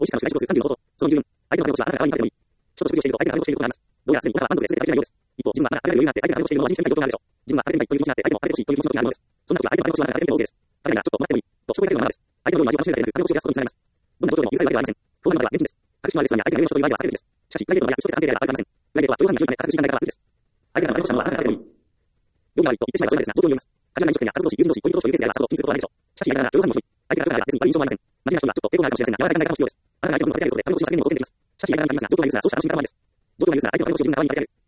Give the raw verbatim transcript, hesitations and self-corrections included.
美味しさの違いをするさんじゅうのこと、その理由分、相手の彼を知るあなたが可愛いになってもいい。人と食事をしていると相手が彼をしていることがあります。どうやらすでにあなたは満足で全てができていないようです。一方、自分はまだ彼らに余裕があって相手が彼をしているのを味にしてみたい状況があるでしょう。自分は彼でないという気持ちになって相手も彼で欲しいという気持ちの時があるのです。そんな時は相手の彼を知るあなたが彼でも OK です。彼がちょっと待ってもいいと聞こえたようなままです。相手のように味を楽しめられなく彼を欲しい出すことにされます。どんな状況でも許されるわけではありません。当然までは現金です。隠しのあるレストランや相手が余裕をしという相手は避けるべきです。しかし、プライベートの約束で関係であれば悪くありません。プライベートは許容範囲が広いため隠し時間がないから悪いです。相手が彼をしたのはあなたが彼でもいい。容疑が悪いと言ってしまえばそれまでですが、状況によります。過剰な飲食店や家族同士、友人同士、恋人同士というケースであれば策を気にすることはないでしょう。しかし、相手が許容範囲が広い。相手が許らない別に悪い印象もありません。真面目な人にはちょっと抵抗があるかもしれませんが、柔らかい考え方も必要です。あなたが相手の分を立て上げることで、彼の欲しい発言にも貢献できます。しかし、相手が何か言いますが、状況が許すならそうしたら安心からままです。状況が許すなら相手の彼の欲しいを自分が可愛いに立て上げる。